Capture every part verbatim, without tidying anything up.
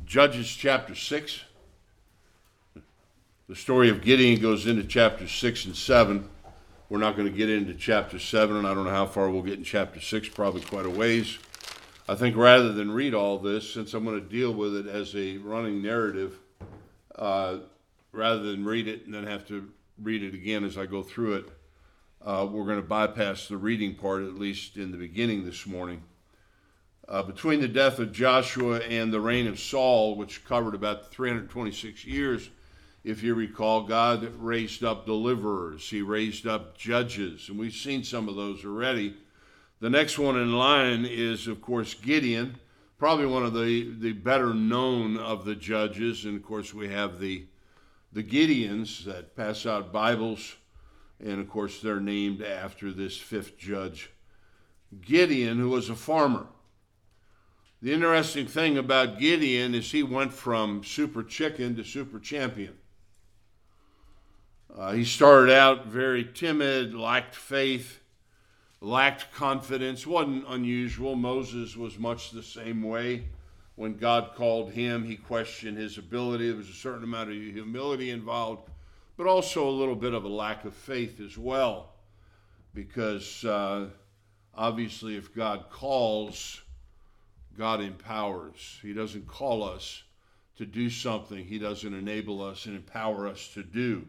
Judges chapter six. The story of Gideon goes into chapter six and seven. We're not going to get into chapter seven, and I don't know how far we'll get in chapter six, probably quite a ways. I think rather than read all this, since I'm going to deal with it as a running narrative, uh, rather than read it and then have to read it again as I go through it, uh, we're going to bypass the reading part, at least in the beginning this morning. Uh, between the death of Joshua and the reign of Saul, which covered about three hundred twenty-six years, if you recall, God raised up deliverers. He raised up judges, and we've seen some of those already. The next one in line is, of course, Gideon, probably one of the, the better known of the judges. And, of course, we have the, the Gideons that pass out Bibles, and, of course, they're named after this fifth judge, Gideon, who was a farmer. The interesting thing about Gideon is he went from super chicken to super champion. Uh, he started out very timid, lacked faith, lacked confidence. Wasn't unusual. Moses was much the same way. When God called him, he questioned his ability. There was a certain amount of humility involved, but also a little bit of a lack of faith as well. Because uh, obviously if God calls, God empowers. He doesn't call us to do something He doesn't enable us and empower us to do.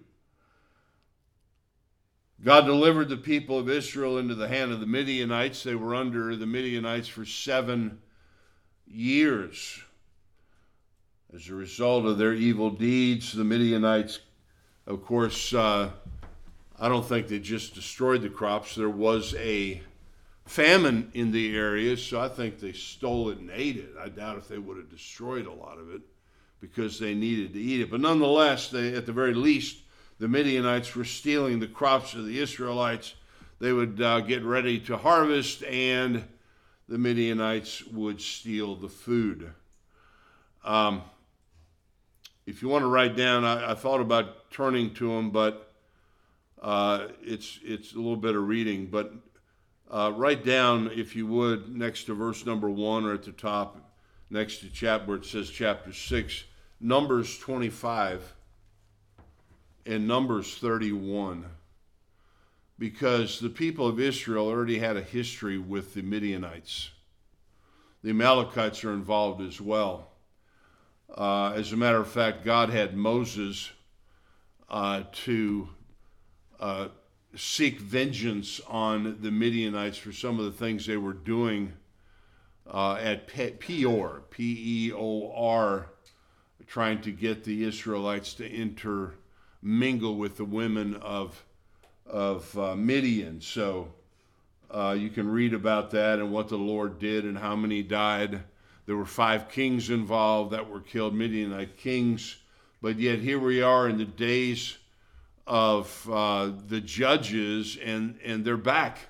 God delivered the people of Israel into the hand of the Midianites. They were under the Midianites for seven years. As a result of their evil deeds, the Midianites, of course, uh, I don't think they just destroyed the crops. There was a famine in the area, so I think they stole it and ate it. I doubt if they would have destroyed a lot of it because they needed to eat it. But nonetheless, they, at the very least, the Midianites were stealing the crops of the Israelites. They would uh, get ready to harvest, and the Midianites would steal the food. Um, if you want to write down, I, I thought about turning to them, but uh, it's it's a little bit of reading. But uh, write down, if you would, next to verse number one or at the top, next to chapter where it says chapter six, Numbers twenty-five. In Numbers thirty-one, because the people of Israel already had a history with the Midianites. The Amalekites are involved as well. Uh, as a matter of fact, God had Moses uh, to uh, seek vengeance on the Midianites for some of the things they were doing uh, at Peor, P E O R, trying to get the Israelites to enter mingle with the women of of uh, Midian. So uh, you can read about that and what the Lord did and how many died. There were five kings involved that were killed, Midianite kings. But yet here we are in the days of uh, the judges, and, and they're back.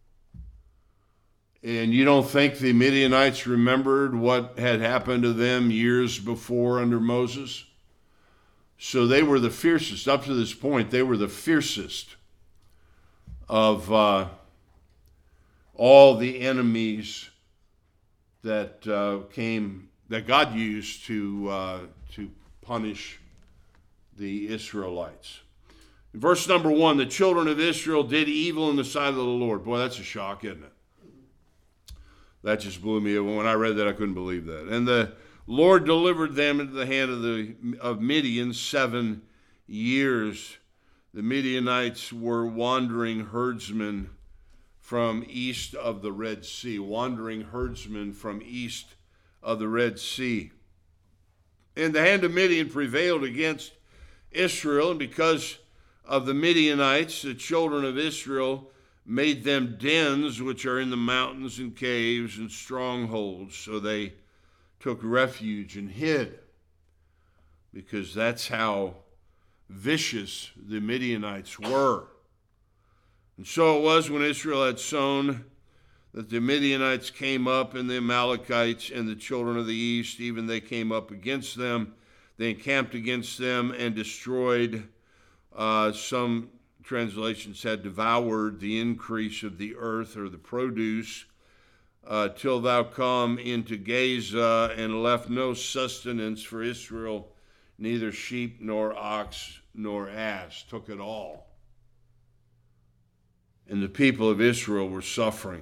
And you don't think the Midianites remembered what had happened to them years before under Moses? So they were the fiercest. Up to this point, they were the fiercest of uh, all the enemies that uh, came, that God used to uh, to punish the Israelites. In verse number one, the children of Israel did evil in the sight of the Lord. Boy, that's a shock, isn't it? That just blew me away. When I read that, I couldn't believe that. And the Lord delivered them into the hand of the of Midian seven years. The Midianites were wandering herdsmen from east of the Red Sea. Wandering herdsmen from east of the Red Sea. And the hand of Midian prevailed against Israel, and because of the Midianites, the children of Israel made them dens which are in the mountains and caves and strongholds. So they took refuge and hid, because that's how vicious the Midianites were. And so it was when Israel had sown that the Midianites came up, and the Amalekites and the children of the east, even they came up against them. They encamped against them and destroyed, uh, some translations had devoured the increase of the earth or the produce uh, till thou come into Gaza, and left no sustenance for Israel, neither sheep nor ox nor ass, took it all. And the people of Israel were suffering.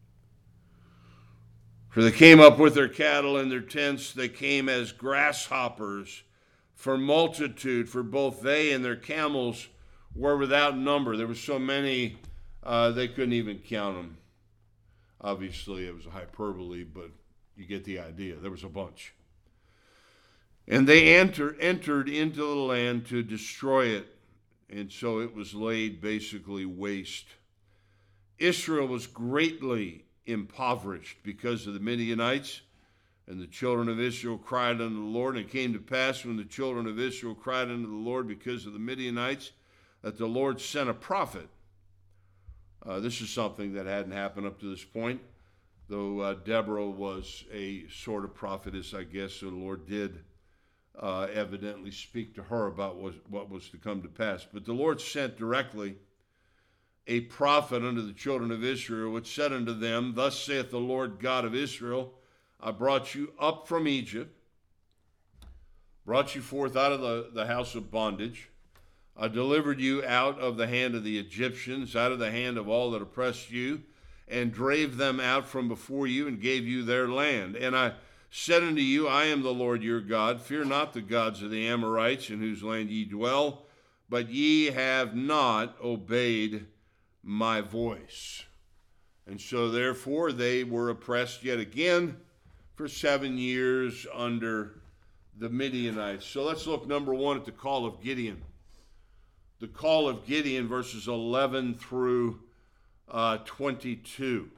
For they came up with their cattle and their tents, they came as grasshoppers for multitude, for both they and their camels were without number. There were so many, uh, they couldn't even count them. Obviously, it was a hyperbole, but you get the idea. There was a bunch. And they enter, entered into the land to destroy it, and so it was laid basically waste. Israel was greatly impoverished because of the Midianites, and the children of Israel cried unto the Lord. And it came to pass, when the children of Israel cried unto the Lord because of the Midianites, that the Lord sent a prophet. Uh, this is something that hadn't happened up to this point, though uh, Deborah was a sort of prophetess, I guess, so the Lord did uh, evidently speak to her about what, what was to come to pass. But the Lord sent directly a prophet unto the children of Israel, which said unto them, Thus saith the Lord God of Israel, I brought you up from Egypt, brought you forth out of the, the house of bondage. I delivered you out of the hand of the Egyptians, out of the hand of all that oppressed you, and drave them out from before you, and gave you their land. And I said unto you, I am the Lord your God. Fear not the gods of the Amorites, in whose land ye dwell, but ye have not obeyed my voice. And so therefore they were oppressed yet again for seven years under the Midianites. So let's look, number one, at the call of Gideon. The call of Gideon, verses eleven through uh, twenty-two.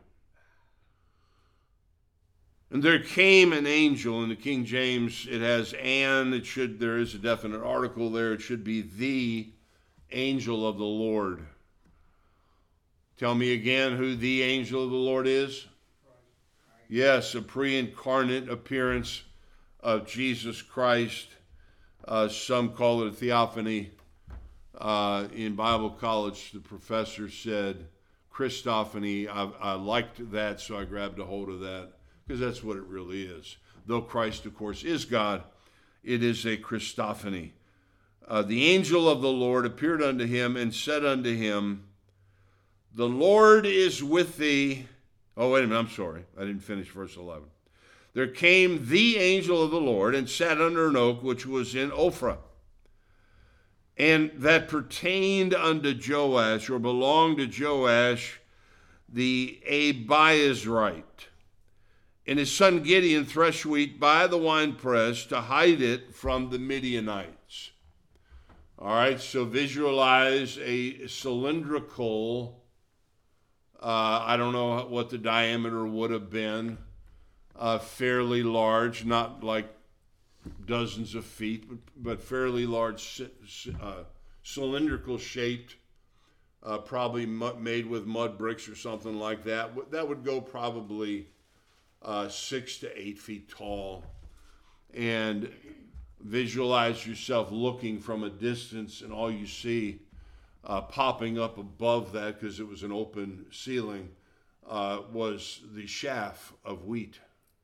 And there came an angel. In the King James, it has an. It should, there is a definite article there. It should be the angel of the Lord. Tell me again who the angel of the Lord is. Yes, a pre-incarnate appearance of Jesus Christ. Uh, some call it a theophany. Uh, in Bible college, the professor said Christophany. I, I liked that, so I grabbed a hold of that, because that's what it really is. Though Christ, of course, is God, it is a Christophany. Uh, the angel of the Lord appeared unto him and said unto him, The Lord is with thee. Oh, wait a minute, I'm sorry. I didn't finish verse eleven. There came the angel of the Lord and sat under an oak which was in Ophrah, and that pertained unto Joash, or belonged to Joash the Abiezrite. And his son Gideon threshed wheat by the winepress to hide it from the Midianites. All right, so visualize a cylindrical, uh, I don't know what the diameter would have been, uh, fairly large, not like dozens of feet, but, but fairly large, uh, cylindrical shaped, uh, probably mud, made with mud bricks or something like that. That would go probably uh, six to eight feet tall. And visualize yourself looking from a distance, and all you see uh, popping up above that, because it was an open ceiling, uh, was the chaff of wheat.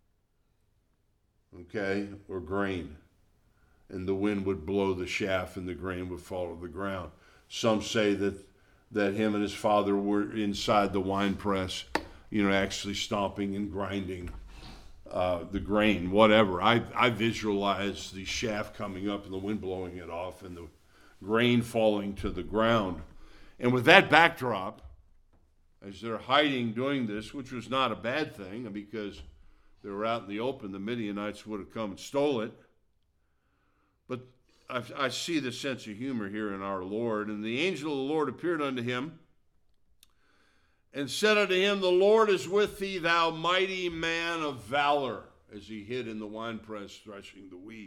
Okay, or grain, and the wind would blow the chaff and the grain would fall to the ground. Some say that that him and his father were inside the wine press, you know, actually stomping and grinding uh, the grain, whatever. I, I visualize the chaff coming up and the wind blowing it off and the grain falling to the ground. And with that backdrop, as they're hiding doing this, which was not a bad thing, because they were out in the open, the Midianites would have come and stole it. But I, I see the sense of humor here in our Lord. And the angel of the Lord appeared unto him and said unto him, The Lord is with thee, thou mighty man of valor, as he hid in the winepress threshing the wheat.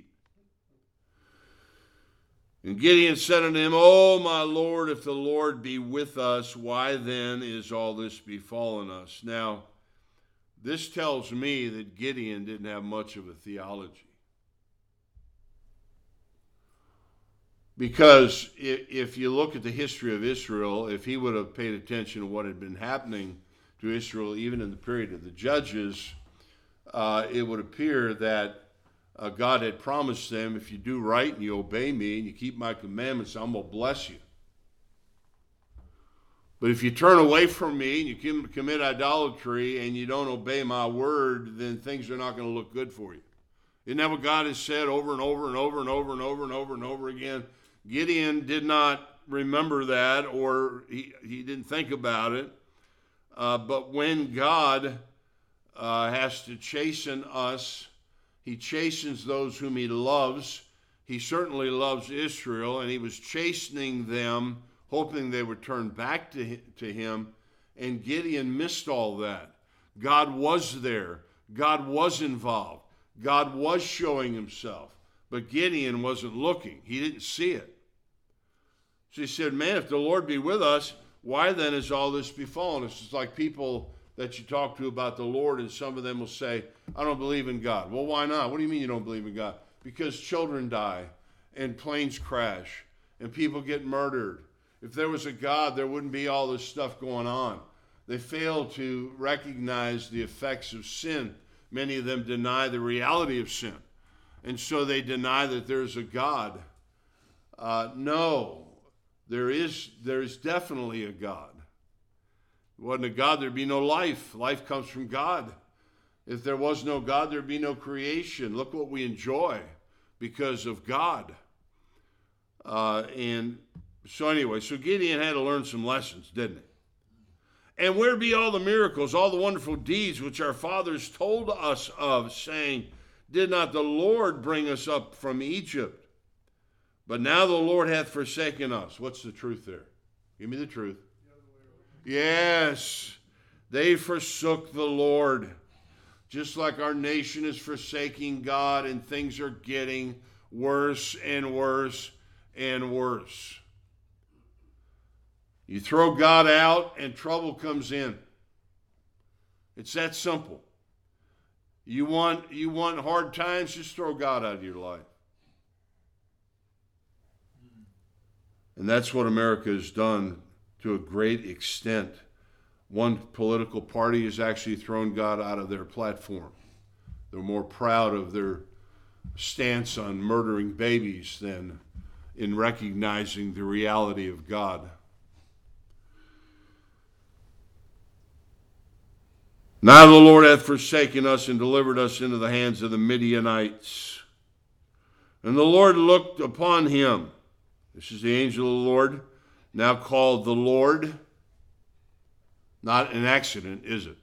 And Gideon said unto him, O my Lord, if the Lord be with us, why then is all this befallen us? Now, this tells me that Gideon didn't have much of a theology. Because if you look at the history of Israel, if he would have paid attention to what had been happening to Israel, even in the period of the Judges, uh, it would appear that uh, God had promised them, if you do right and you obey me and you keep my commandments, I'm going to bless you. But if you turn away from me and you commit idolatry and you don't obey my word, then things are not going to look good for you. Isn't that what God has said over and over and over and over and over and over and over again? Gideon did not remember that, or he, he didn't think about it. Uh, but when God uh, has to chasten us, he chastens those whom he loves. He certainly loves Israel, and he was chastening them, hoping they would turn back to, to him. And Gideon missed all that. God was there. God was involved. God was showing himself. But Gideon wasn't looking. He didn't see it. So he said, man, if the Lord be with us, why then is all this befallen us? It's like people that you talk to about the Lord, and some of them will say, I don't believe in God. Well, why not? What do you mean you don't believe in God? Because children die, and planes crash, and people get murdered. If there was a God, there wouldn't be all this stuff going on. They fail to recognize the effects of sin. Many of them deny the reality of sin. And so they deny that there's a God. Uh, no, there is, there is definitely a God. If there wasn't a God, there'd be no life. Life comes from God. If there was no God, there'd be no creation. Look what we enjoy because of God. Uh, and so anyway, so Gideon had to learn some lessons, didn't he? And where be all the miracles, all the wonderful deeds which our fathers told us of, saying, did not the Lord bring us up from Egypt? But now the Lord hath forsaken us. What's the truth there? Give me the truth. Yes, they forsook the Lord. Just like our nation is forsaking God, and things are getting worse and worse and worse. You throw God out and trouble comes in. It's that simple. You want, you want hard times, just throw God out of your life. And that's what America has done to a great extent. One political party has actually thrown God out of their platform. They're more proud of their stance on murdering babies than in recognizing the reality of God. Now the Lord hath forsaken us and delivered us into the hands of the Midianites. And the Lord looked upon him. This is the angel of the Lord, now called the Lord. Not an accident, is it?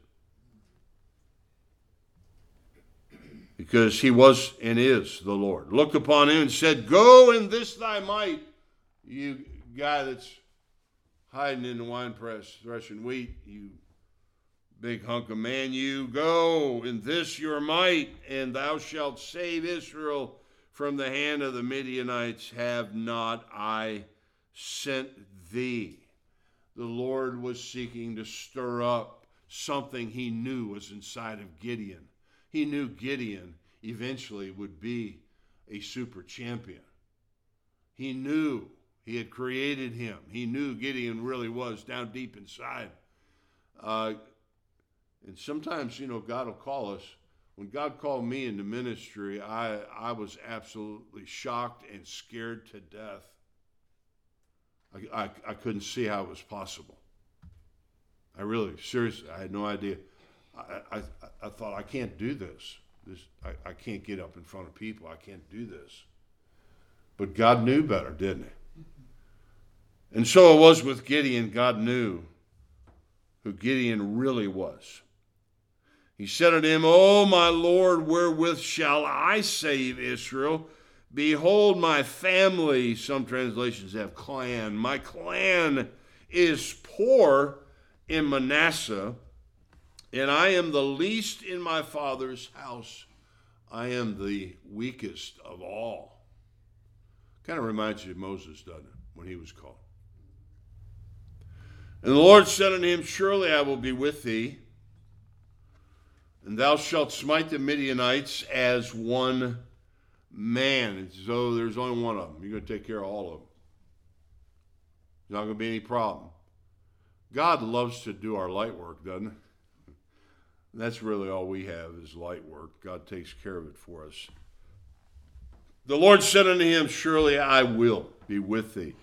Because he was and is the Lord. Looked upon him and said, go in this thy might. You guy that's hiding in the winepress, threshing wheat, you big hunk of man, you go in this your might, and thou shalt save Israel from the hand of the Midianites. Have not I sent thee? The Lord was seeking to stir up something he knew was inside of Gideon. He knew Gideon eventually would be a super champion. He knew he had created him. He knew Gideon really was down deep inside. Uh, and sometimes, you know, God will call us. When God called me into ministry, I, I was absolutely shocked and scared to death. I, I, I couldn't see how it was possible. I really, seriously, I had no idea. I, I, I thought, I can't do this. This I, I can't get up in front of people. I can't do this. But God knew better, didn't he? And so it was with Gideon. God knew who Gideon really was. He said unto him, O my Lord, wherewith shall I save Israel? Behold, my family, some translations have clan, my clan is poor in Manasseh, and I am the least in my father's house. I am the weakest of all. Kind of reminds you of Moses, doesn't it, when he was called? And the Lord said unto him, surely I will be with thee, and thou shalt smite the Midianites as one man. And so there's only one of them. You're going to take care of all of them. There's not going to be any problem. God loves to do our light work, doesn't he? And that's really all we have is light work. God takes care of it for us. The Lord said unto him, surely I will be with thee.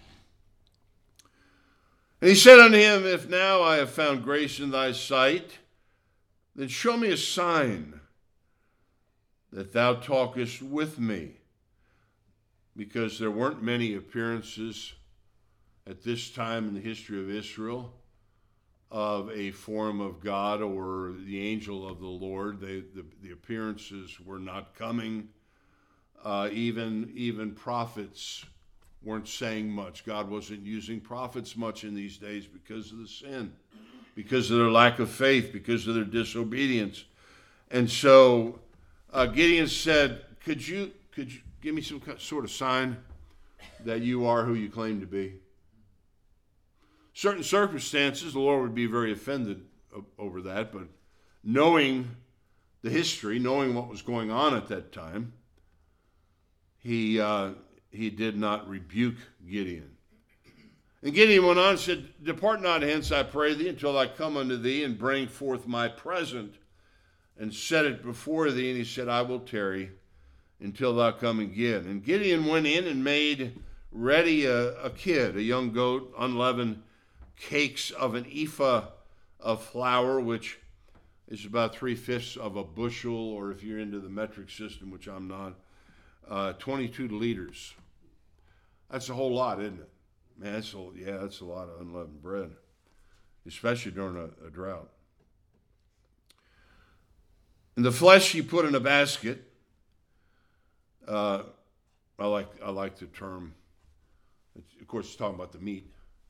And he said unto him, if now I have found grace in thy sight, then show me a sign that thou talkest with me. Because there weren't many appearances at this time in the history of Israel of a form of God or the angel of the Lord. They, the, the appearances were not coming. Uh, even, even prophets weren't saying much. God wasn't using prophets much in these days because of the sin, because of their lack of faith, because of their disobedience. And so uh, Gideon said, could you, could you give me some sort of sign that you are who you claim to be? Certain circumstances, the Lord would be very offended over that, but knowing the history, knowing what was going on at that time, he uh, he did not rebuke Gideon. And Gideon went on and said, depart not hence, I pray thee, until I come unto thee and bring forth my present and set it before thee. And he said, I will tarry until thou come again. And Gideon went in and made ready a, a kid, a young goat, unleavened cakes of an ephah of flour, which is about three-fifths of a bushel, or if you're into the metric system, which I'm not, uh, twenty-two liters. That's a whole lot, isn't it? Man, that's a, yeah, that's a lot of unleavened bread, especially during a, a drought. And the flesh he put in a basket. Uh, I like I like the term. Of course, it's talking about the meat.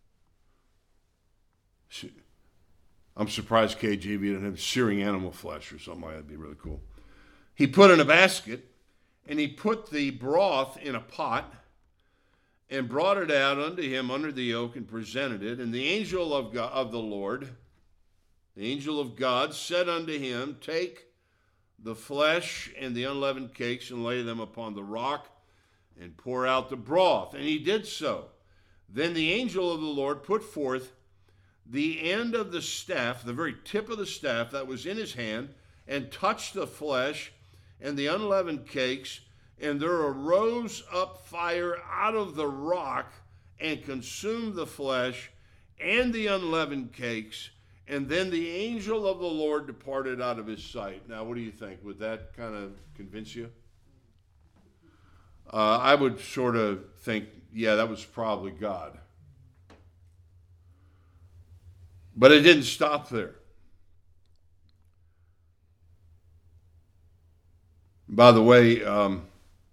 I'm surprised K J V didn't have searing animal flesh or something like that. That'd be really cool. He put in a basket, and he put the broth in a pot, and brought it out unto him under the yoke, and presented it. And the angel of God, of the Lord, the angel of God, said unto him, take the flesh and the unleavened cakes, and lay them upon the rock, and pour out the broth. And he did so. Then the angel of the Lord put forth the end of the staff, the very tip of the staff that was in his hand, and touched the flesh and the unleavened cakes, and there arose up fire out of the rock and consumed the flesh and the unleavened cakes. And then the angel of the Lord departed out of his sight. Now, what do you think? Would that kind of convince you? Uh, I would sort of think, yeah, that was probably God. But it didn't stop there. By the way, um,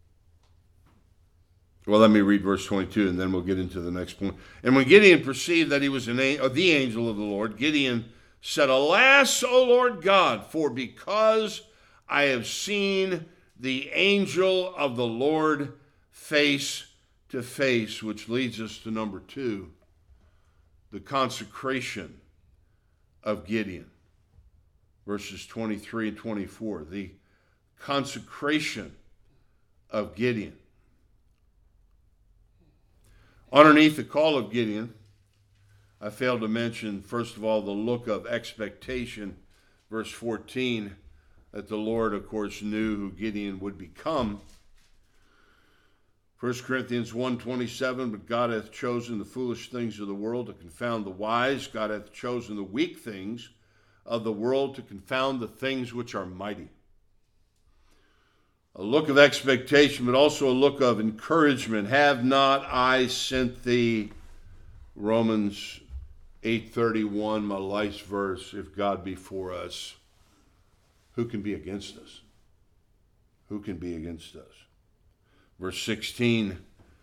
well, let me read verse twenty-two, and then we'll get into the next point. And when Gideon perceived that he was an a- the angel of the Lord, Gideon said, alas, O Lord God, for because I have seen the angel of the Lord face to face, which leads us to number two, the consecration of Gideon. Verses twenty-three and twenty-four, the consecration of Gideon. Underneath the call of Gideon, I failed to mention, first of all, the look of expectation. Verse fourteen, that the Lord, of course, knew who Gideon would become. First Corinthians one twenty-seven, but God hath chosen the foolish things of the world to confound the wise. God hath chosen the weak things of the world to confound the things which are mighty. A look of expectation, but also a look of encouragement. Have not I sent thee? Romans eight thirty-one, my life's verse. If God be for us, who can be against us? Who can be against us? Verse sixteen,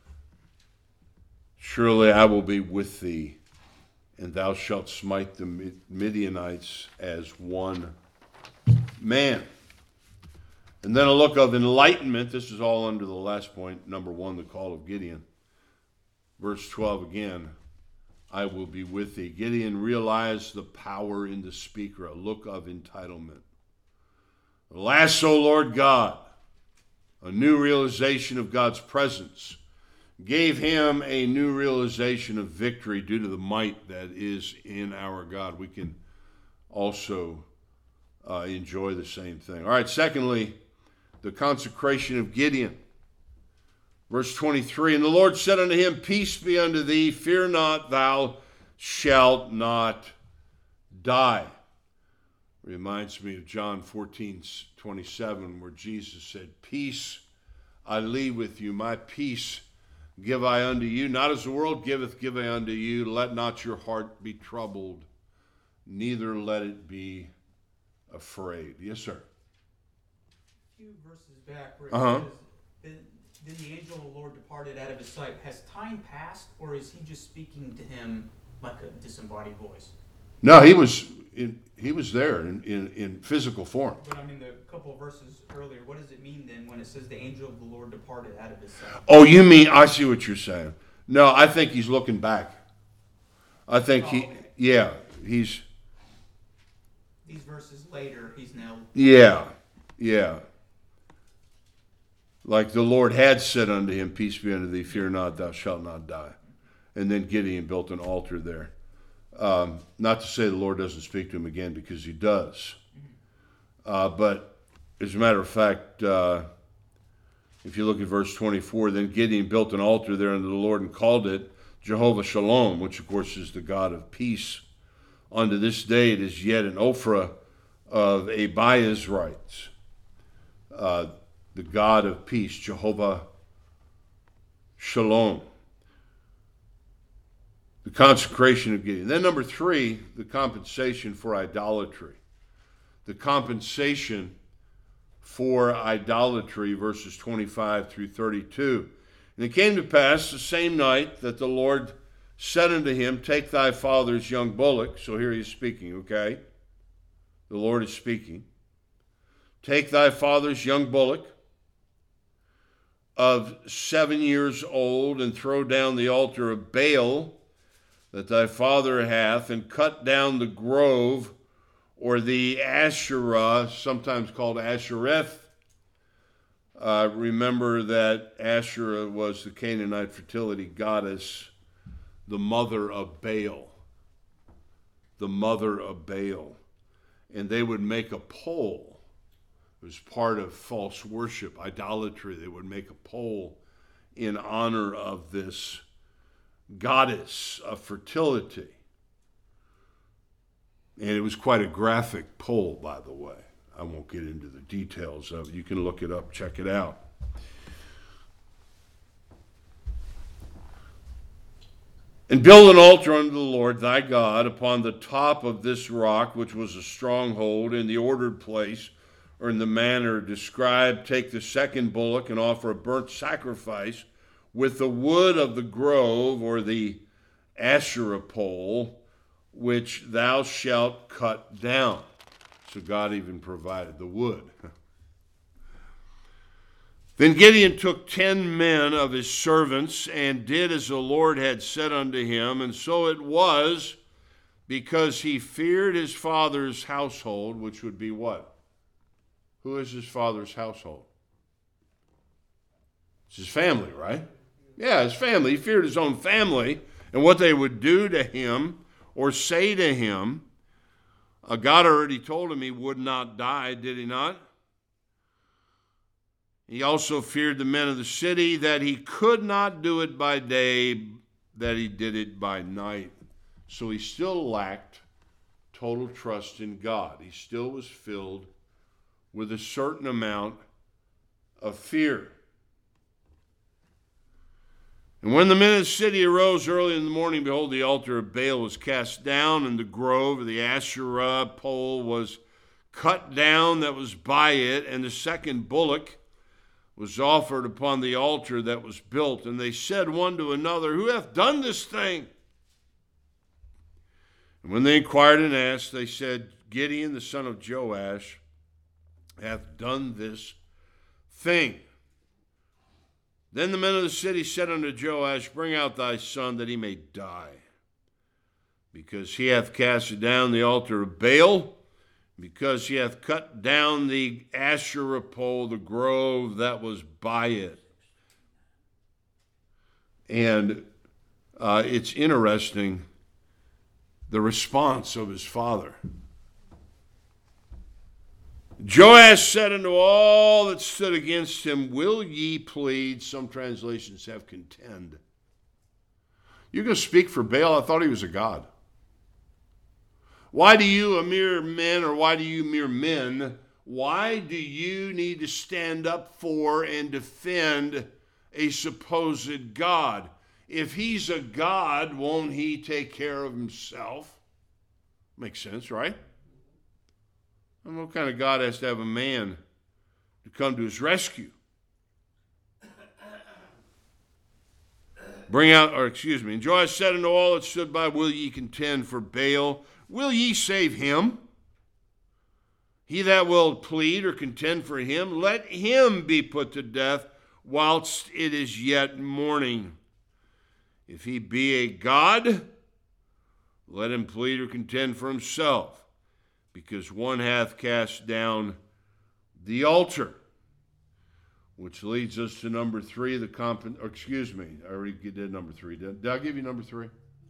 surely I will be with thee, and thou shalt smite the Midianites as one man. And then a look of enlightenment. This is all under the last point, number one, the call of Gideon. Verse twelve again, I will be with thee. Gideon realized the power in the speaker, a look of entitlement. Alas, O Lord God, a new realization of God's presence gave him a new realization of victory due to the might that is in our God. We can also uh, enjoy the same thing. All right, secondly, the consecration of Gideon. Verse twenty-three, and the Lord said unto him, peace be unto thee, fear not, thou shalt not die. Reminds me of John fourteen twenty-seven, where Jesus said, peace I leave with you, my peace give I unto you. Not as the world giveth, give I unto you. Let not your heart be troubled, neither let it be afraid. Yes, sir. A few verses back where it Uh-huh. says, then, then the angel of the Lord departed out of his sight. Has time passed, or is he just speaking to him like a disembodied voice? No, he was in, he was there in, in, in physical form. But I mean, the couple of verses earlier, what does it mean then when it says the angel of the Lord departed out of his sight? Oh, you mean, I see what you're saying. No, I think he's looking back. I think Oh, he, okay. yeah, he's, These verses later, he's now... yeah, yeah. Like the Lord had said unto him, peace be unto thee, fear not, thou shalt not die. And then Gideon built an altar there. Um, not to say the Lord doesn't speak to him again, because he does. Uh, but as a matter of fact, uh, if you look at verse twenty-four, then Gideon built an altar there unto the Lord and called it Jehovah Shalom, which of course is the God of peace. Unto this day it is yet an Ophrah of Abiezrites, uh, the God of peace, Jehovah Shalom. The consecration of Gideon. Then number three, the compensation for idolatry. The compensation for idolatry, verses twenty-five through thirty-two. And it came to pass the same night that the Lord said unto him, take thy father's young bullock. So here he's speaking, okay? The Lord is speaking. Take thy father's young bullock of seven years old, and throw down the altar of Baal that thy father hath, and cut down the grove, or the Asherah, sometimes called Ashereth. Uh, remember that Asherah was the Canaanite fertility goddess, the mother of Baal. The mother of Baal. And they would make a pole. It was part of false worship, idolatry. They would make a pole in honor of this goddess of fertility. And it was quite a graphic pole, by the way. I won't get into the details of it. You can look it up, check it out. And build an altar unto the Lord thy God upon the top of this rock, which was a stronghold, in the ordered place, or in the manner described. Take the second bullock and offer a burnt sacrifice with the wood of the grove, or the Asherah pole, which thou shalt cut down. So God even provided the wood. Then Gideon took ten men of his servants, and did as the Lord had said unto him. And so it was, because he feared his father's household, which would be what? Who is his father's household? It's his family, right? Yeah, his family. He feared his own family and what they would do to him or say to him. Uh, God already told him he would not die, did he not? He also feared the men of the city, that he could not do it by day, that he did it by night. So he still lacked total trust in God. He still was filled with a certain amount of fear. And when the men of the city arose early in the morning, behold, the altar of Baal was cast down, and the grove of the Asherah pole was cut down that was by it, and the second bullock was offered upon the altar that was built. And they said one to another, who hath done this thing? And when they inquired and asked, they said, Gideon, the son of Joash, hath done this thing. Then the men of the city said unto Joash, bring out thy son, that he may die, because he hath cast down the altar of Baal, because he hath cut down the Asherah pole, the grove that was by it. And uh, it's interesting, the response of his father. Joash said unto all that stood against him, will ye plead? Some translations have contend. You're going to speak for Baal? I thought he was a god. Why do you, a mere men, or why do you mere men, why do you need to stand up for and defend a supposed god? If he's a god, won't he take care of himself? Makes sense, right? And what kind of God has to have a man to come to his rescue? Bring out, or excuse me, and Joash said unto all that stood by, will ye contend for Baal? Will ye save him? He that will plead or contend for him, let him be put to death whilst it is yet morning. If he be a god, let him plead or contend for himself, because one hath cast down the altar. Which leads us to number three, the comp. Or excuse me, I already did number three. Did, did I give you number three?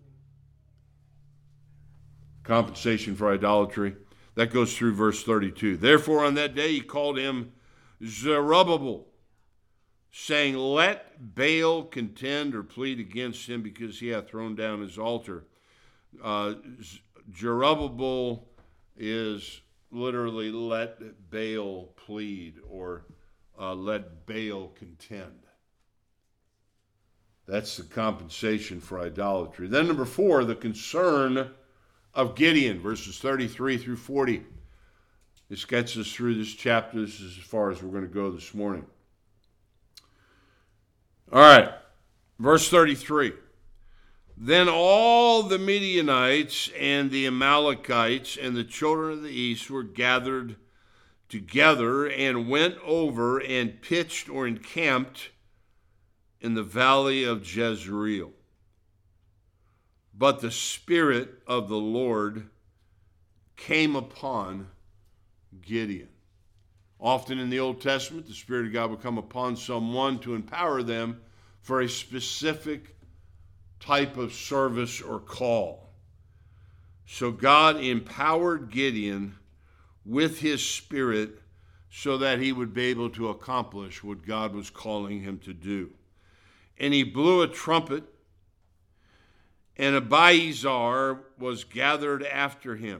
Compensation for idolatry. That goes through verse thirty-two. Therefore on that day he called him Zerubbabel, saying, let Baal contend or plead against him, because he hath thrown down his altar. Uh, Zerubbabel is literally let Baal plead, or uh, let Baal contend. That's the compensation for idolatry. Then number four, the concern of Gideon, verses thirty-three through forty. This gets us through this chapter. This is as far as we're going to go this morning. All right, verse thirty-three. Then all the Midianites and the Amalekites and the children of the east were gathered together and went over and pitched or encamped in the valley of Jezreel. But the Spirit of the Lord came upon Gideon. Often in the Old Testament, the Spirit of God would come upon someone to empower them for a specific type of service or call. So God empowered Gideon with his Spirit so that he would be able to accomplish what God was calling him to do. And he blew a trumpet, and Abiezar was gathered after him,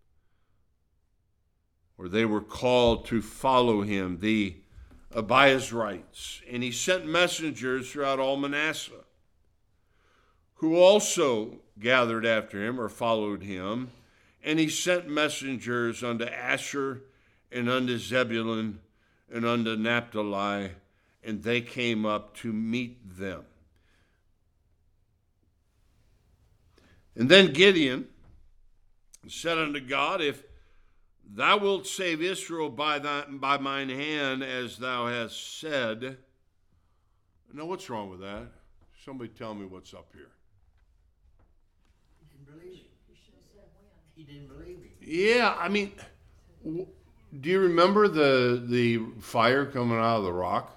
or they were called to follow him, the Abiezrites. And he sent messengers throughout all Manasseh, who also gathered after him or followed him. And he sent messengers unto Asher and unto Zebulun and unto Naphtali, and they came up to meet them. And then Gideon said unto God, if thou wilt save Israel by, thy, by mine hand, as thou hast said. Now, what's wrong with that? Somebody tell me what's up here. He didn't believe him. He didn't believe him. Yeah, I mean, w- do you remember the the fire coming out of the rock?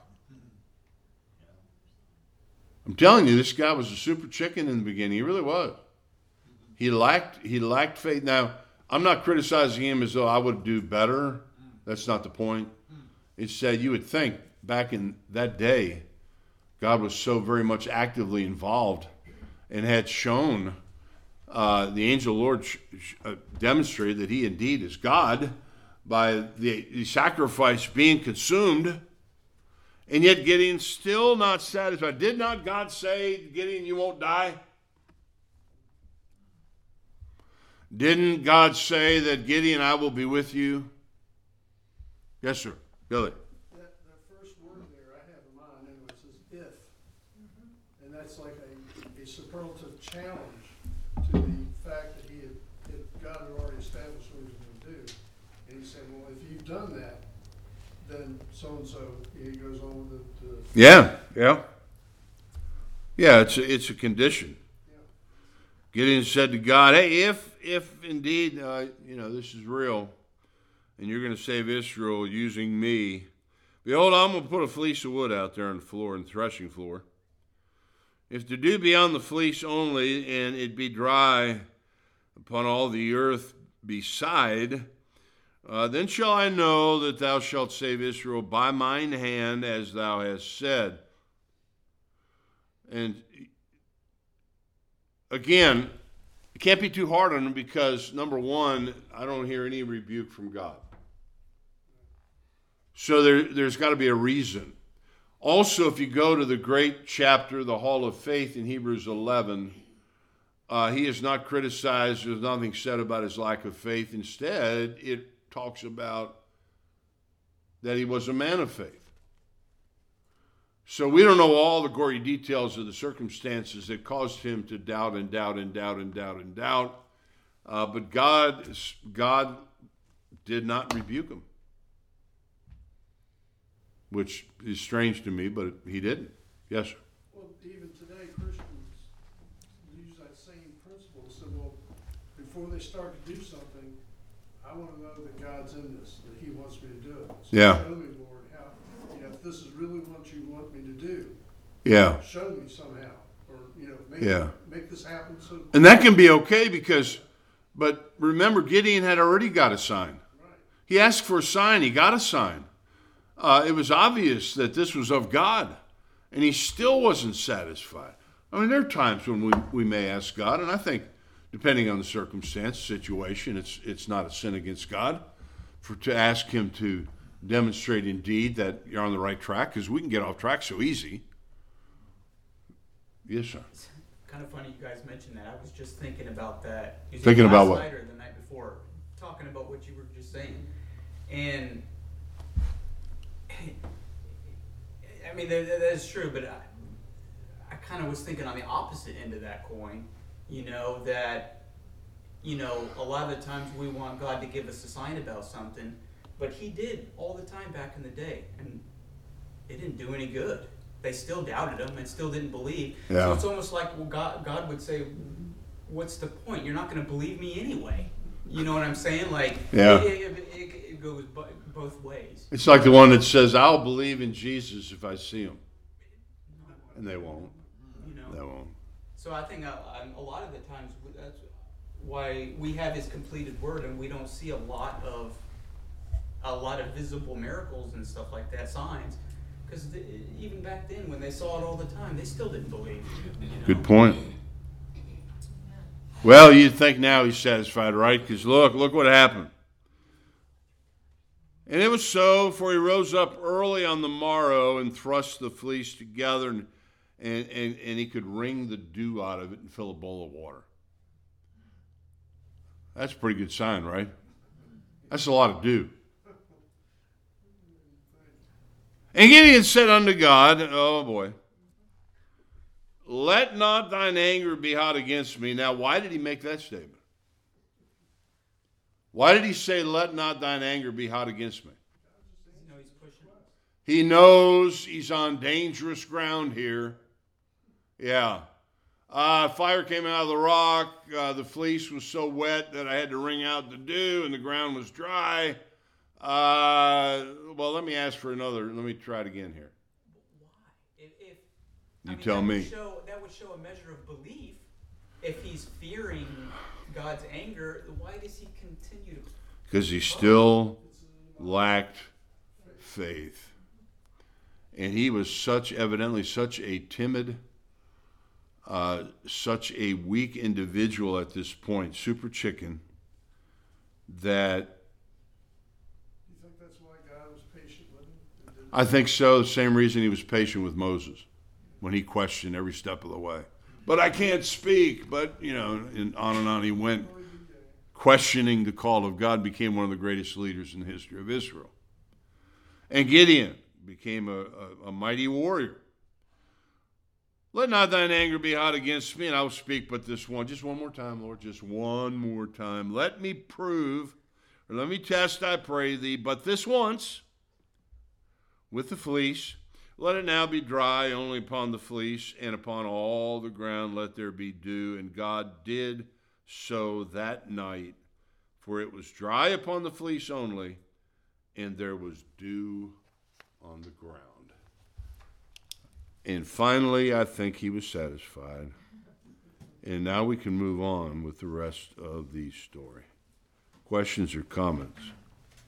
I'm telling you, this guy was a super chicken in the beginning. He really was. He lacked he lacked faith. Now, I'm not criticizing him as though I would do better. That's not the point. It's said you would think back in that day, God was so very much actively involved and had shown uh, the angel Lord sh- sh- uh, demonstrated that he indeed is God by the, the sacrifice being consumed. And yet Gideon's still not satisfied. Did not God say, Gideon, you won't die? Didn't God say that, Gideon, I will be with you? Yes, sir. Billy. That, that first word there I have in mind, and it says if. Mm-hmm. And that's like a, a superlative challenge to the fact that he had, that God had already established what he was going to do. And he said, well, if you've done that, then so-and-so, he goes on with it. Uh, Yeah, yeah. Yeah, it's a, it's a condition. yeah. Gideon said to God, hey, if if indeed, uh, you know, this is real, and you're going to save Israel using me, behold, I'm going to put a fleece of wood out there on the floor, and threshing floor. If the dew be on the fleece only, and it be dry upon all the earth beside, Uh, then shall I know that thou shalt save Israel by mine hand, as thou hast said. And again, it can't be too hard on him because, number one, I don't hear any rebuke from God. So there, there's got to be a reason. Also, if you go to the great chapter, the Hall of Faith in Hebrews eleven, uh, he is not criticized. There's nothing said about his lack of faith. Instead, it talks about that he was a man of faith. So we don't know all the gory details of the circumstances that caused him to doubt and doubt and doubt and doubt and doubt. Uh, but God, God did not rebuke him, which is strange to me, but he didn't. Yes, sir. Well, even today, Christians use that same principle. So, well, before they start to do something, I want to know that God's in this, that he wants me to do it. So Yeah. show me, Lord, how, you know, if this is really what you want me to do, Yeah. show me somehow. Or, you know, make, Yeah. make this happen. So, And that can be okay because, but remember, Gideon had already got a sign. right. He asked for a sign. He got a sign. Uh, it was obvious that this was of God, and he still wasn't satisfied. I mean, there are times when we, we may ask God, and I think, depending on the circumstance, situation, it's it's not a sin against God for to ask him to demonstrate indeed that you're on the right track, because we can get off track so easy. Yes, sir. It's kind of funny you guys mentioned that. I was just thinking about that. It was Thinking last about what? night or the night before, talking about what you were just saying, and I mean that, that is true. But I, I kind of was thinking on the opposite end of that coin. You know that, you know, a lot of the times we want God to give us a sign about something, but He did all the time back in the day, and it didn't do any good. They still doubted Him and still didn't believe. Yeah. So it's almost like, well, God, God would say, "What's the point? You're not going to believe me anyway." You know what I'm saying? Like, Yeah. it, it, it, it goes bo- both ways. It's like the one that says, "I'll believe in Jesus if I see him," and they won't. You know. They won't. So I think a, a lot of the times we- that's why we have His completed Word, and we don't see a lot of a lot of visible miracles and stuff like that, signs, because even back then when they saw it all the time, they still didn't believe. You know? Good point. Well, you'd think now he's satisfied, right? Because look, look what happened. And it was so, for he rose up early on the morrow and thrust the fleece together, and, and, and, and he could wring the dew out of it and fill a bowl of water. That's a pretty good sign, right? That's a lot of dew. And Gideon said unto God, oh boy, let not thine anger be hot against me. Now, why did he make that statement? Why did he say, let not thine anger be hot against me? You know, he's pushing us. He knows he's on dangerous ground here. Yeah. Uh, fire came out of the rock. Uh, the fleece was so wet that I had to wring out the dew, and the ground was dry. Uh, well, let me ask for another. Let me try it again here. Why? If, if You I mean, tell that me. Would show, that would show a measure of belief. If he's fearing God's anger, why does he continue to? Because he still lacked faith. And he was such, evidently, such a timid, uh, such a weak individual at this point, super chicken, that You think that's why God was patient with him? and didn't- I think so, the same reason he was patient with Moses when he questioned every step of the way. But I can't speak, but, you know, and on and on he went. Questioning the call of God, became one of the greatest leaders in the history of Israel. And Gideon became a, a, a mighty warrior. Let not thine anger be hot against me, and I will speak but this one. Just one more time, Lord, just one more time. Let me prove, or let me test, I pray thee, but this once, with the fleece. Let it now be dry only upon the fleece, and upon all the ground let there be dew. And God did so that night, for it was dry upon the fleece only, and there was dew on the ground. And finally, I think he was satisfied. And now we can move on with the rest of the story. Questions or comments?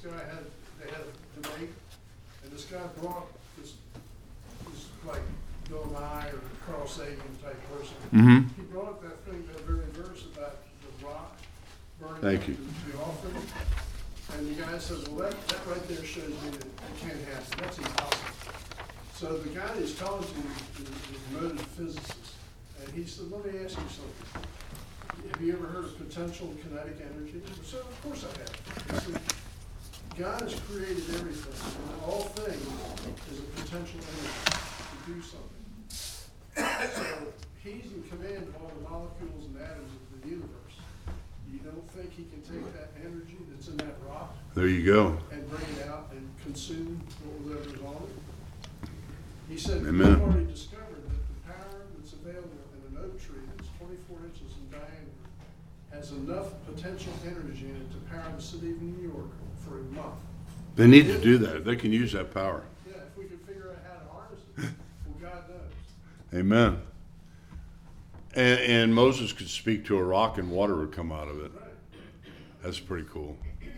guy had, they had a debate, and this guy brought this, this like Bill Nye or Carl Sagan type person. Mm-hmm. He brought up that thing, that very verse about the rock burning Thank up you. the, the offering. And the guy says, well, that, that right there shows me that it can't happen. That's impossible. So the guy that's talking to me is, is a noted physicist. And he said, let me ask you something. Have you ever heard of potential kinetic energy? I said, of course I have. He said, God has created everything, and all things is a potential energy to do something. So he's in command of all the molecules and atoms of the universe. You don't think he can take that energy that's in that rock There you go. and bring it out and consume whatever's on it? He said, Amen. we've already discovered that the power that's available in an oak tree that's twenty-four inches in diameter has enough potential energy in it to power the city of New York for a month. They need to do that. They can use that power. Yeah, if we could figure out how to harness it, well, God knows. Amen. And, and Moses could speak to a rock and water would come out of it. Right. That's pretty cool.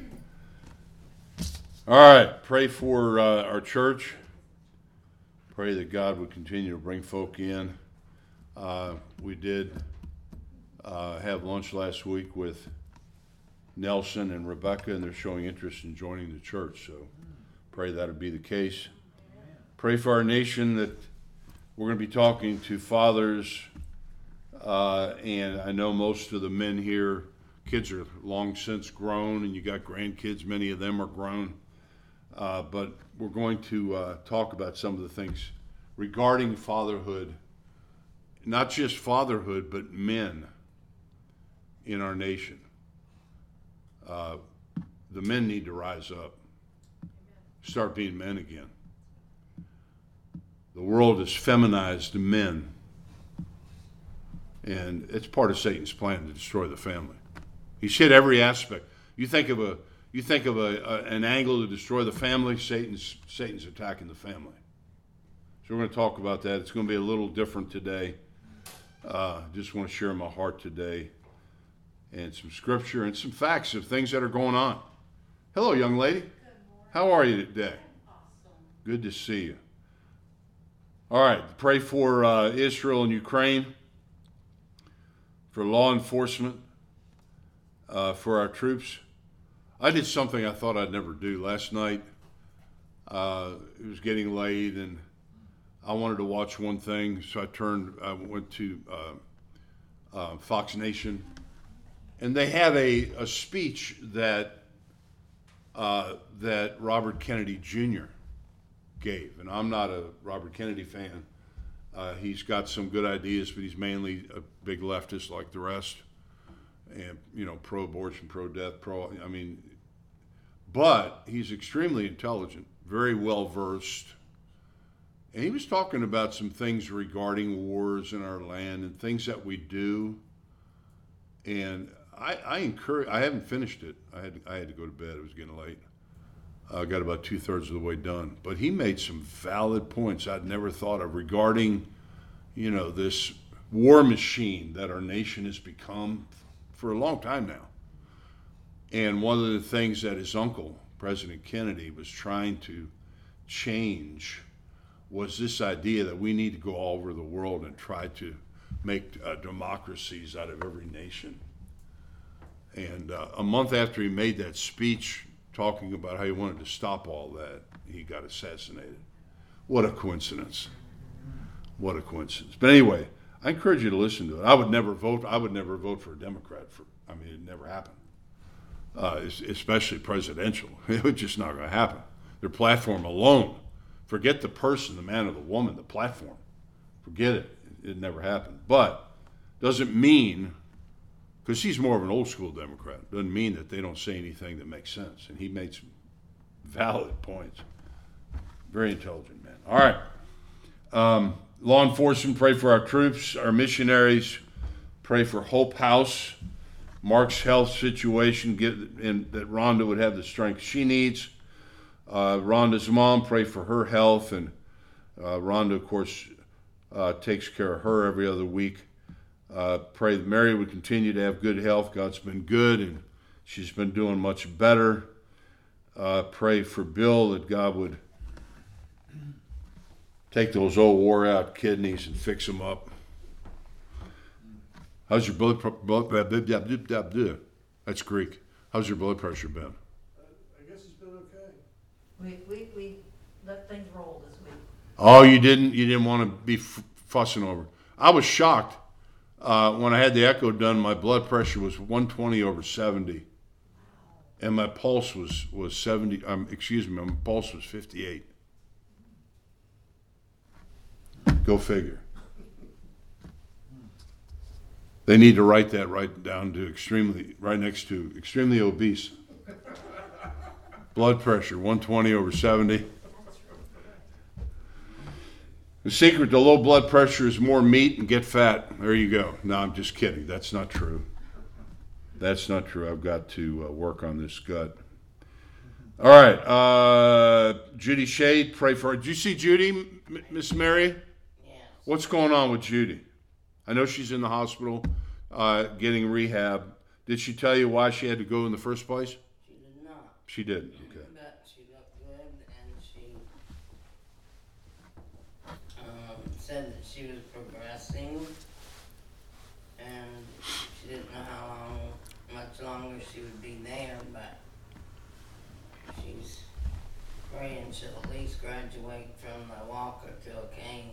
All right, pray for uh, our church. Pray that God would continue to bring folk in. Uh, we did uh, have lunch last week with Nelson and Rebecca, and they're showing interest in joining the church. So pray that would be the case. Pray for our nation that we're going to be talking to fathers, uh, and I know most of the men here, kids are long since grown, and you got grandkids, many of them are grown. Uh, but we're going to uh, talk about some of the things regarding fatherhood, not just fatherhood, but men in our nation. Uh, the men need to rise up, start being men again. The world has feminized men, and it's part of Satan's plan to destroy the family. He's hit every aspect. You think of a you think of a, a an angle to destroy the family, Satan's Satan's attacking the family. So we're going to talk about that. It's going to be a little different today. Uh, just want to share my heart today, and some scripture and some facts of things that are going on. Hello, young lady. Good morning. How are you today? Awesome. Good to see you. All right, pray for uh, Israel and Ukraine, for law enforcement, uh, for our troops. I did something I thought I'd never do. Last night, uh, it was getting late, and I wanted to watch one thing, so I turned, I went to uh, uh, Fox Nation, and they have a, a speech that uh, that Robert Kennedy Junior gave, and I'm not a Robert Kennedy fan. Uh, he's got some good ideas, but he's mainly a big leftist like the rest, and you know, pro-abortion, pro-death, pro. I mean, but he's extremely intelligent, very well versed, and he was talking about some things regarding wars in our land and things that we do. And I, I encourage. I haven't finished it. I had I had to go to bed. It was getting late. I got about two thirds of the way done, but he made some valid points I'd never thought of regarding, you know, this war machine that our nation has become for a long time now. And one of the things that his uncle, President Kennedy, was trying to change was this idea that we need to go all over the world and try to make uh, democracies out of every nation. And uh, a month after he made that speech talking about how he wanted to stop all that, he got assassinated. What a coincidence. What a coincidence. But anyway, I encourage you to listen to it. I would never vote. I would never vote for a Democrat. For I mean, it never happened. Uh, especially presidential. It was just not going to happen. Their platform alone. Forget the person, the man or the woman, the platform. Forget it. It never happened. But doesn't mean, because he's more of an old school Democrat, doesn't mean that they don't say anything that makes sense. And he made some valid points. Very intelligent man. All right. Um, law enforcement, pray for our troops, our missionaries. Pray for Hope House, Mark's health situation, get, and that Rhonda would have the strength she needs. Uh, Rhonda's mom, pray for her health. And uh, Rhonda, of course, uh, takes care of her every other week. Uh, pray that Mary would continue to have good health. God's been good, and she's been doing much better. Uh, pray for Bill that God would take those old wore-out kidneys and fix them up. How's your blood pressure? That's Greek. How's your blood pressure been? I guess it's been okay. We, we, we let things roll this week. Oh, you didn't. You didn't want to be f- fussing over. I was shocked uh, when I had the echo done. My blood pressure was one twenty over seventy, and my pulse was was seventy. Um, excuse me, my pulse was fifty-eight. Go figure. They need to write that right down to extremely, right next to extremely obese. Blood pressure, one twenty over seventy. The secret to low blood pressure is more meat and get fat. There you go. No, I'm just kidding. That's not true. That's not true. I've got to uh, work on this gut. All right. Uh, Judy Shade, pray for her. Did you see Judy, M- Miss Mary? Yes. What's going on with Judy? I know she's in the hospital uh, getting rehab. Did she tell you why she had to go in the first place? She did not. She did. Okay. But she looked good and she um, said that she was progressing and she didn't know how long, much longer she would be there, but she's praying she'll at least graduate from the walker to a cane.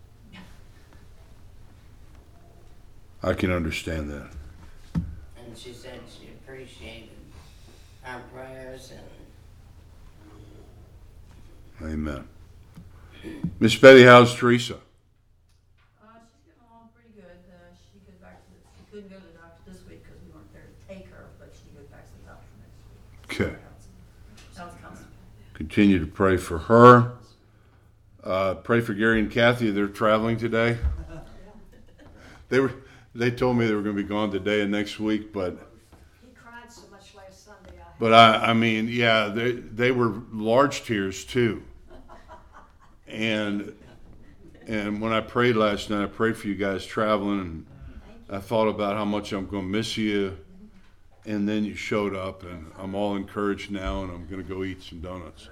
I can understand that. And she said she appreciated our prayers and Amen. Miss Betty, how's Teresa? Uh, she's getting along pretty good. Uh, she goes back to the, she couldn't go to the doctor this week because we weren't there to take her, but she goes back to the doctor next week. Okay. Sounds constant. Continue to pray for her. Uh, pray for Gary and Kathy. They're traveling today. They were. They told me they were going to be gone today and next week, but He cried so much last Sunday. I but I, I mean, yeah, they they were large tears too. And and when I prayed last night, I prayed for you guys traveling, and I thought about how much I'm going to miss you. And then you showed up, and I'm all encouraged now, and I'm going to go eat some donuts.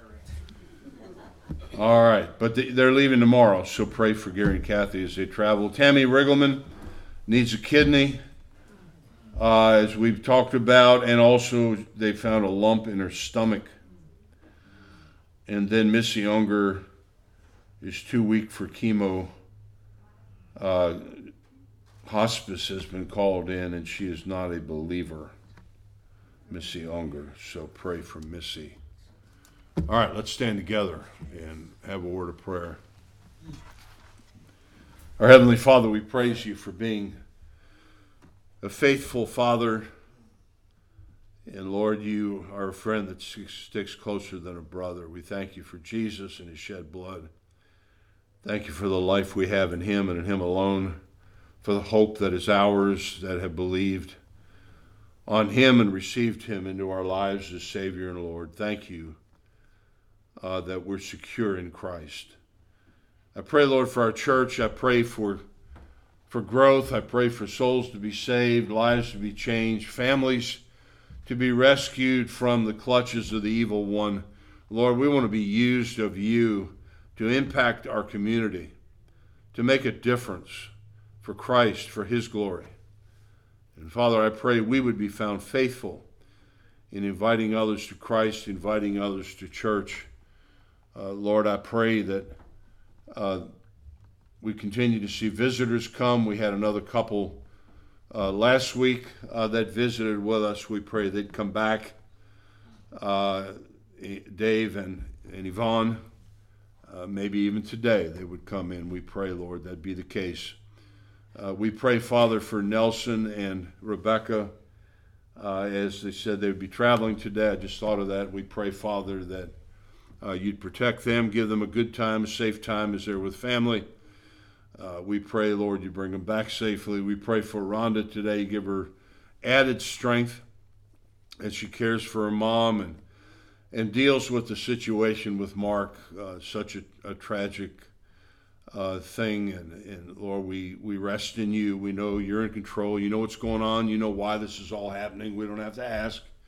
All right, but they, they're leaving tomorrow, so pray for Gary and Kathy as they travel. Tammy Riggleman needs a kidney, uh, as we've talked about, and also they found a lump in her stomach. And then Missy Unger is too weak for chemo. Uh, hospice has been called in, and she is not a believer, Missy Unger. So pray for Missy. All right, let's stand together and have a word of prayer. Our Heavenly Father, we praise you for being a faithful Father. And Lord, you are a friend that sticks closer than a brother. We thank you for Jesus and his shed blood. Thank you for the life we have in him and in him alone, for the hope that is ours that have believed on him and received him into our lives as Savior and Lord. Thank you uh, that we're secure in Christ. I pray, Lord, for our church. I pray for, for growth. I pray for souls to be saved, lives to be changed, families to be rescued from the clutches of the evil one. Lord, we want to be used of you to impact our community, to make a difference for Christ, for his glory. And Father, I pray we would be found faithful in inviting others to Christ, inviting others to church. Uh, Lord, I pray that Uh, we continue to see visitors come. We had another couple uh, last week uh, that visited with us. We pray they'd come back. Uh, Dave and, and Yvonne, uh, maybe even today they would come in. We pray, Lord, that'd be the case. Uh, we pray, Father, for Nelson and Rebecca. Uh, as they said, they would be traveling today. I just thought of that. We pray, Father, that Uh, you'd protect them, give them a good time, a safe time as they're with family. Uh, we pray, Lord, you bring them back safely. We pray for Rhonda today. Give her added strength as she cares for her mom and and deals with the situation with Mark, uh, such a, a tragic uh, thing. And, and Lord, we, we rest in you. We know you're in control. You know what's going on. You know why this is all happening. We don't have to ask.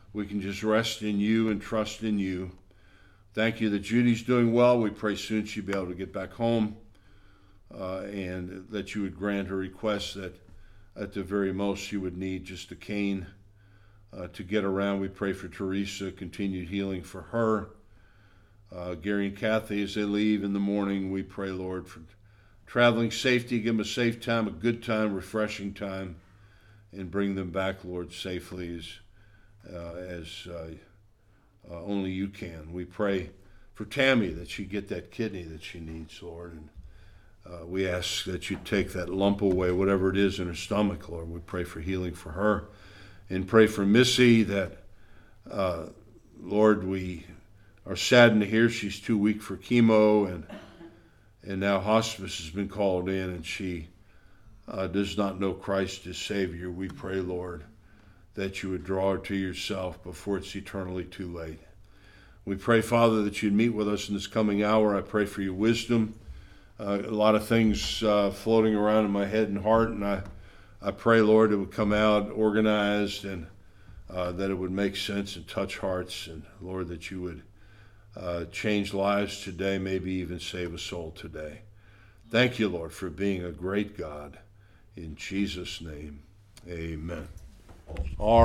we can just rest in you and trust in you. Thank you that Judy's doing well. We pray soon she'll be able to get back home, uh, and that you would grant her request that at the very most she would need just a cane uh, to get around. We pray for Teresa, continued healing for her. Uh, Gary and Kathy, as they leave in the morning, we pray, Lord, for traveling safety. Give them a safe time, a good time, refreshing time, and bring them back, Lord, safely as, uh, as uh, uh, only you can. We pray for Tammy that she get that kidney that she needs, Lord, and uh, we ask that you take that lump away, whatever it is in her stomach, Lord. We pray for healing for her, and pray for Missy that, uh, Lord, we are saddened to hear she's too weak for chemo, and and now hospice has been called in, and she uh, does not know Christ as Savior. We pray, Lord, that you would draw her to yourself before it's eternally too late. We pray, Father, that you'd meet with us in this coming hour. I pray for your wisdom. Uh, a lot of things uh, floating around in my head and heart, and I, I pray, Lord, it would come out organized, and uh, that it would make sense and touch hearts, and Lord, that you would uh, change lives today, maybe even save a soul today. Thank you, Lord, for being a great God. In Jesus' name, amen. All